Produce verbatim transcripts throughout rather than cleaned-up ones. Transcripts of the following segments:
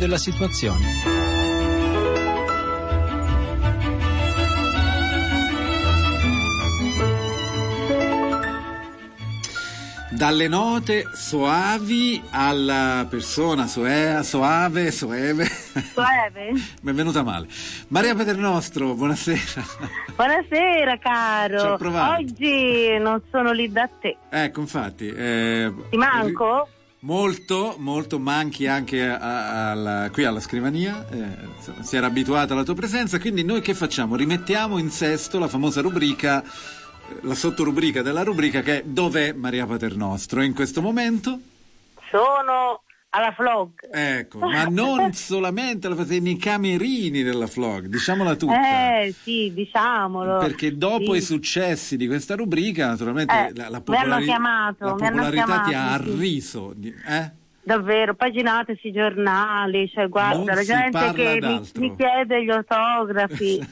della situazione. Dalle note soavi alla persona soea, soave, soeve. Soave? Mi è venuta male. Maria Paternostro, buonasera. Buonasera caro. Ci ho provato. Oggi non sono lì da te. Ecco, infatti. Eh, Ti manco? Molto, molto manchi anche a, a, alla, qui alla scrivania. Eh, si era abituata alla tua presenza, quindi noi che facciamo? Rimettiamo in sesto la famosa rubrica, la sottorubrica della rubrica, che è Dov'è Maria Paternostro in questo momento? Sono alla Flog. Ecco, ma non solamente alla fase, nei camerini della Flog, diciamola tutta. Eh sì, diciamolo. Perché dopo sì. i successi di questa rubrica, naturalmente eh, la, la, popolari- popolari- chiamato, la popolarità chiamato, ti ha sì. arriso. Eh? Davvero, paginate sui giornali, cioè guarda, Non la si gente parla che mi, d'altro. mi chiede gli autografi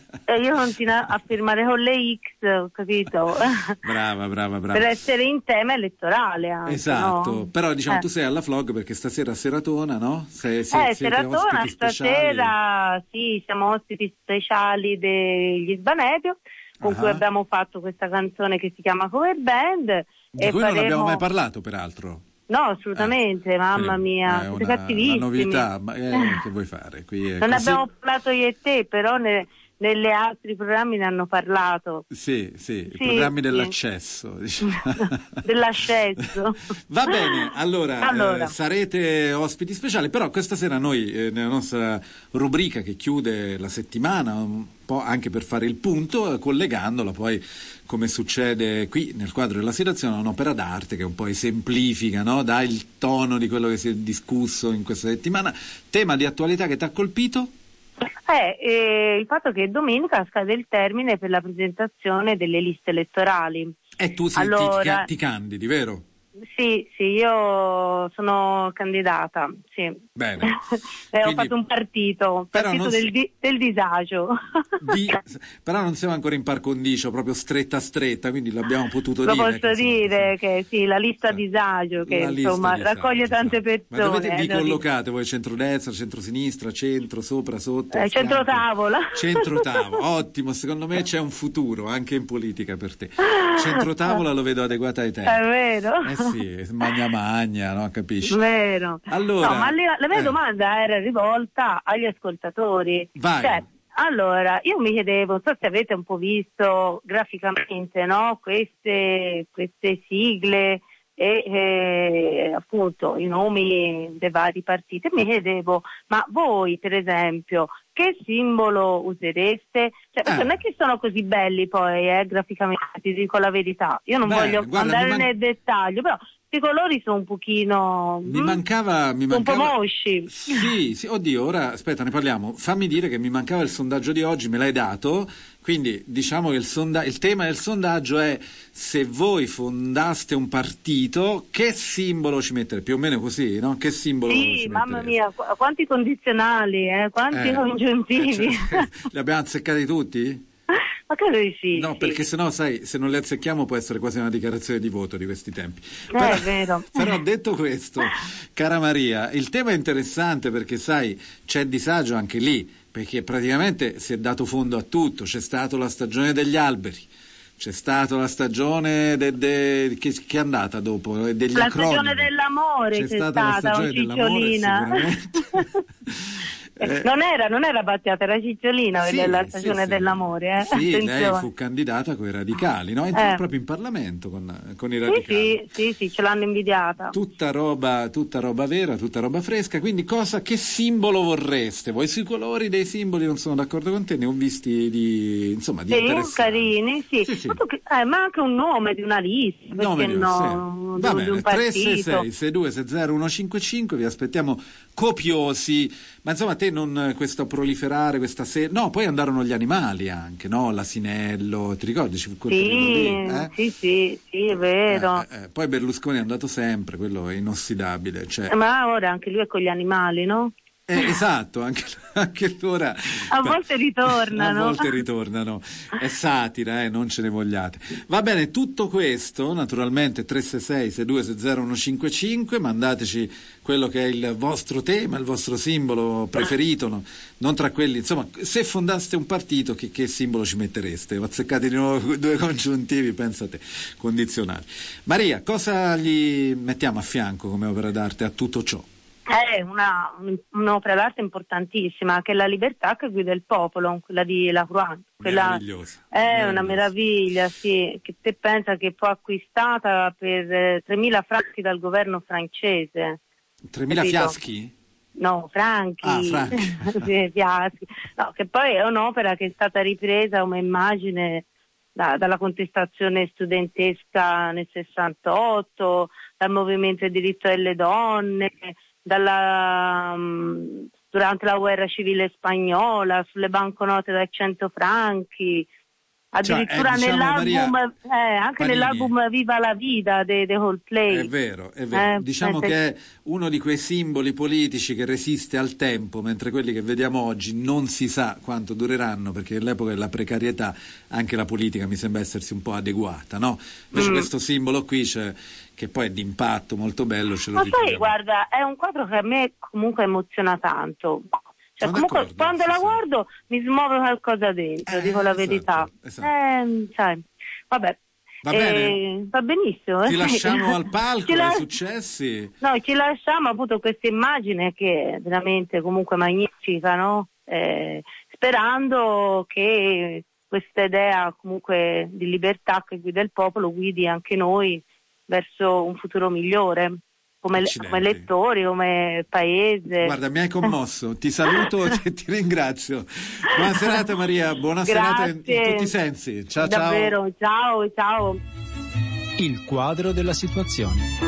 e io continuo a firmare con le X, capito? Brava, brava, brava. Per essere in tema elettorale anche, Esatto, no? però diciamo eh. tu sei alla Flog perché stasera a Seratona, no? Sei, sei, Eh, siete Seratona, ospiti speciali. stasera sì, siamo ospiti speciali degli Sbanebio, con Ah. cui abbiamo fatto questa canzone che si chiama Cover Band. Di e cui faremo... non abbiamo mai parlato, peraltro. No, assolutamente, Eh, mamma quindi mia, è siete una, cattivissimi. una novità, ma eh, che vuoi fare? Qui è Non così. abbiamo parlato io e te, però ne, nelle altri programmi ne hanno parlato. Sì, sì, i Sì, programmi sì. dell'accesso, diciamo. Dell'accesso. Va bene, allora, Allora. Eh, sarete ospiti speciali, però questa sera noi, eh, nella nostra rubrica che chiude la settimana, un po' anche per fare il punto, eh, collegandola poi, come succede qui nel quadro della situazione, a un'opera d'arte che un po' esemplifica, no? Dà il tono di quello che si è discusso in questa settimana. Tema di attualità che ti ha colpito? Eh, eh, il fatto che domenica scade il termine per la presentazione delle liste elettorali. E tu sì, Allora- ti, ti candidi, vero? Sì, sì, io sono candidata, sì. Bene. e ho Quindi- fatto un partito, Però partito non del, si- di- del disagio. Di- però non siamo ancora in par condicio, proprio stretta stretta, quindi l'abbiamo potuto Lo dire. posso che, insomma, dire sì. che sì, la lista Sì. disagio che La lista insomma disagio, raccoglie tante esatto. persone. Ma dove vi eh, devo dire. collocate voi? Centrodestra, centrosinistra, centro, sopra, sotto? a Eh, fianco? centrotavola. Centrotavola, ottimo, secondo me c'è un futuro anche in politica per te. Centrotavola lo vedo adeguata ai tempi. È vero. Eh sì, magna magna, no? Capisci? Vero. Allora, no, ma le- la mia eh. domanda era rivolta agli ascoltatori. Vai. Cioè, allora, io mi chiedevo, non so se avete un po' visto graficamente, no? Queste, queste sigle e eh, appunto i nomi dei vari partiti. Mi chiedevo, ma voi per esempio che simbolo usereste? Cioè, perché Eh. non è che sono così belli poi eh, graficamente, ti dico la verità. Io non Bene, voglio guarda, andare mi man- nel dettaglio, però i colori sono un pochino Mi mm, mancava, mi un po' mancava... mosci. Sì, sì, oddio, ora aspetta, ne parliamo. Fammi dire che mi mancava il sondaggio di oggi, me l'hai dato. Quindi diciamo che il, sonda- il tema del sondaggio è: se voi fondaste un partito, che simbolo ci metterete? Più o meno così, no? Che simbolo Sì, ci mamma metterete? mia, qu- quanti condizionali, eh, quanti Eh, congiuntivi. eh, cioè, li abbiamo azzeccati tutti? Ma credo di sì. No, sì. perché sennò, sai, se non li azzecchiamo può essere quasi una dichiarazione di voto di questi tempi. Eh, è vero. Però detto questo, cara Maria, il tema è interessante perché, sai, c'è disagio anche lì, perché praticamente si è dato fondo a tutto. C'è stata la stagione degli alberi, c'è stata la stagione de, de, che, che è andata dopo, eh, degli La acronimi. stagione dell'amore C'è c'è stata la stata, stagione un dell'amore, cicciolina. sicuramente. Eh, non era, non era Battiata, era Cicciolina sì, della sì, stagione sì. dell'amore. Eh? Sì, lei Attenzione. fu candidata con i radicali, no? Entrò Eh. proprio in Parlamento con, con i Sì, radicali. sì, sì, sì, ce l'hanno invidiata. Tutta roba, tutta roba vera, tutta roba fresca. Quindi cosa, che simbolo vorreste? Voi sui colori dei simboli non sono d'accordo con te, ne ho visti di, insomma, di Sì, interessanti. carini, sì. Sì, sì. Ma, tu che- eh, ma anche un nome di una lista, perché Nome di- no? sì. Va Di, di bene, un tre sei partito. sei sei due sei zero uno cinque cinque, vi aspettiamo copiosi. Ma insomma, te non questo proliferare, questa se... No, poi andarono gli animali anche, no? L'asinello, ti ricordi? Ci fu quel periodo Sì, lì, eh? sì, sì, sì, è vero. Eh, eh, eh. Poi Berlusconi è andato sempre, quello è inossidabile. Cioè... Eh, Ma ora anche lui è con gli animali, no? Eh, esatto, anche, anche l'ora a volte ritornano. A volte ritornano. È satira, eh, non ce ne vogliate. Va bene, tutto questo, naturalmente tre sei sei sei due sei zero uno cinque cinque, mandateci quello che è il vostro tema, il vostro simbolo preferito, no? Non tra quelli, insomma, se fondaste un partito, che, che simbolo ci mettereste? Ho azzeccati di nuovo due congiuntivi, pensate, condizionali. Maria, cosa gli mettiamo a fianco come opera d'arte a tutto ciò? È una, un'opera d'arte importantissima, che è la libertà che guida il popolo, quella di Lacroix. Quella meravigliosa. È meravigliosa. Una meraviglia, sì, che te pensa che fu acquistata per eh, tremila franchi dal governo francese. tremila capito? fiaschi? No, franchi. Ah, franchi. Sì, fiaschi. No, che poi è un'opera che è stata ripresa come immagine da, dalla contestazione studentesca nel sessantotto, dal movimento del diritto delle donne, dalla, um, durante la guerra civile spagnola, sulle banconote da cento franchi, addirittura cioè, eh, diciamo, nell'album, Maria, eh, anche Panini. nell'album Viva la Vida dei de Coldplay. È vero, è vero. Eh, diciamo eh, che è uno di quei simboli politici che resiste al tempo, mentre quelli che vediamo oggi non si sa quanto dureranno, perché nell'epoca della precarietà anche la politica mi sembra essersi un po' adeguata, no? Invece mm. questo simbolo qui c'è, che poi è d'impatto molto bello, ce lo Ma ritroviamo. poi guarda, è un quadro che a me comunque emoziona tanto. Cioè, Sono comunque d'accordo, quando sì, la sì. guardo mi smuove qualcosa dentro, Eh, dico la esatto, verità. esatto. Eh, sai, vabbè. Va eh, bene? Va benissimo. Ti lasciamo al palco Ci la- ai successi. No, ci lasciamo appunto questa immagine che è veramente comunque magnifica, no? Eh, sperando che questa idea comunque di libertà che guida il popolo guidi anche noi verso un futuro migliore. Come, come lettori, come paese. Guarda, mi hai commosso, ti saluto e ti ringrazio. Buona serata Maria, buona Grazie. serata in, in tutti i sensi. Ciao, Davvero, ciao, ciao. Il quadro della situazione.